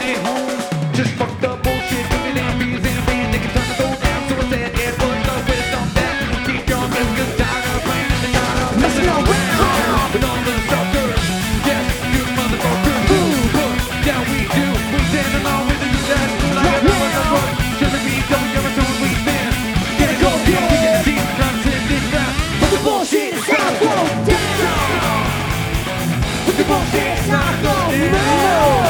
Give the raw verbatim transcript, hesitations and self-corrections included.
it home. Just fuck the bullshit, put it in bees and bees. They can turn the soul down, so I said it was the wisdom that keep your fingers tired of playing and tired of messing around with all the suckers. Yes, you motherfuckers. Who put down we do? We stand along with the that's like a rubber the rush. Shouldn't be going every time we spin. Get it go, get it, get it deep, trying to send this rap. But the bullshit is not going down. But the bullshit is not going down.